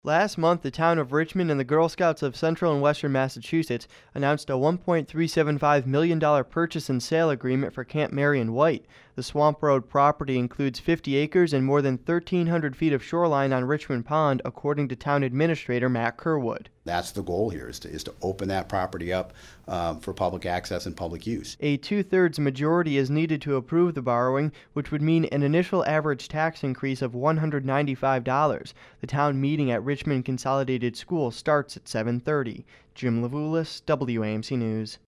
Last month, the town of Richmond and the Girl Scouts of Central and Western Massachusetts announced a $1.375 million purchase and sale agreement for Camp Marion White. The Swamp Road property includes 50 acres and more than 1,300 feet of shoreline on Richmond Pond, according to Town Administrator Matt Kerwood. That's the goal here, is to open that property up for public access and public use. A two-thirds majority is needed to approve the borrowing, which would mean an initial average tax increase of $195. The town meeting at Richmond Consolidated School starts at 7:30. Jim Levulis, WAMC News.